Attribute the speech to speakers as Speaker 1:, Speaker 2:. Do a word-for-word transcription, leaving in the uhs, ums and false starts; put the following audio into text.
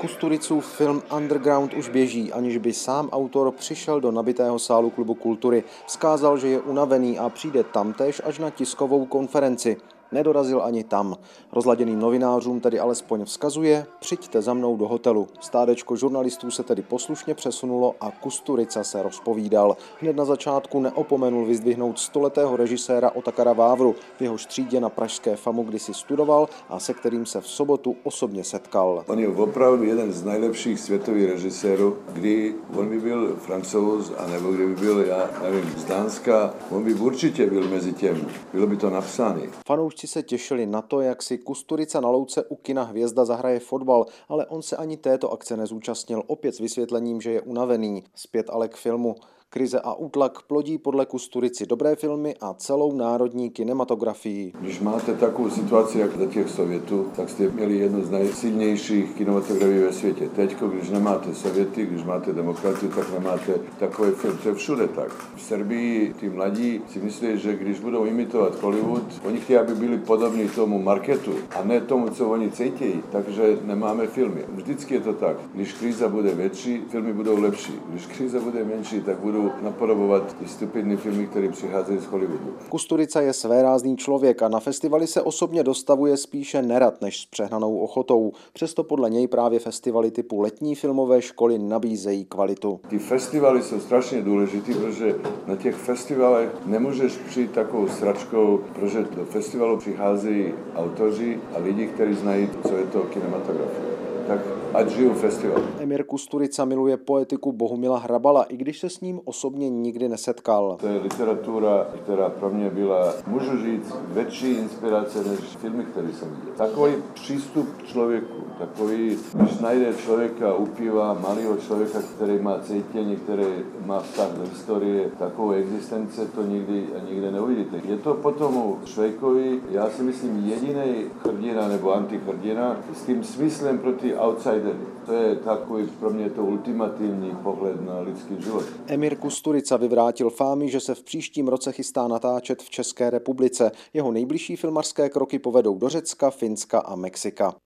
Speaker 1: Kusturicův film Underground už běží, aniž by sám autor přišel do nabitého sálu Klubu kultury. Vzkázal, že je unavený a přijde tamtéž až na tiskovou konferenci. Nedorazil ani tam. Rozladěným novinářům tedy alespoň vzkazuje: přijďte za mnou do hotelu. Stádečko žurnalistů se tedy poslušně přesunulo a Kusturica se rozpovídal. Hned na začátku neopomenul vyzdvihnout stoletého režiséra Otakara Vávru, v jehož třídě na pražské FAMu kdysi studoval a se kterým se v sobotu osobně setkal.
Speaker 2: On je opravdu jeden z nejlepších světových režisérů, kdy on by byl Francouz, anebo kdyby byl, já nevím, z Dánska, on by určitě byl mezi těmi. Bylo by to napsáno.
Speaker 1: Fanoušci se těšili na to, jak si Kusturica na louce u kina Hvězda zahraje fotbal, ale on se ani této akce nezúčastnil, opět s vysvětlením, že je unavený. Zpět ale k filmu. Krize a útlak plodí podle Kusturici dobré filmy a celou národní kinematografii.
Speaker 2: Když máte takovou situaci, jak za těch Sovětů, tak jste měli jednu z nejsilnějších kinematografií ve světě. Teď, když nemáte Sověty, když máte demokracii, tak nemáte takový film. To je všude tak. V Srbii ty mladí si myslí, že když budou imitovat Hollywood, oni chtějí, aby byli podobní tomu marketu a ne tomu, co oni cítí, takže nemáme filmy. Vždycky je to tak. Když kriza bude větší, filmy budou lepší. Když kriza bude menší, tak budou napodobovat ty stupidní filmy, které přicházejí z Hollywoodu.
Speaker 1: Kusturica je svérázný člověk a na festivaly se osobně dostavuje spíše nerad než s přehnanou ochotou. Přesto podle něj právě festivaly typu letní filmové školy nabízejí kvalitu.
Speaker 2: Ty festivaly jsou strašně důležité, protože na těch festivalech nemůžeš přijít takovou sračkou, protože do festivalu přicházejí autoři a lidi, kteří znají, co je to kinematografie. Tak ať žiju festival.
Speaker 1: Emir Kusturica miluje poetiku Bohumila Hrabala, i když se s ním osobně nikdy nesetkal.
Speaker 2: To je literatura, která pro mě byla, můžu říct, větší inspirace než filmy, které jsem viděl. Takový přístup k člověku, takový, když najde člověka u piva, malého člověka, který má cítění, který má vztah do historie, takovou existence, to nikdy a nikde neuvidíte. Je to potom u Švejkovi, já si myslím, jediný hrdina nebo antihrdina s tím smyslem pro ty outsidery. To je takový pro mě to ultimativní pohled na lidský život.
Speaker 1: Emir Kusturica vyvrátil fámy, že se v příštím roce chystá natáčet v České republice. Jeho nejbližší filmařské kroky povedou do Řecka, Finska a Mexika.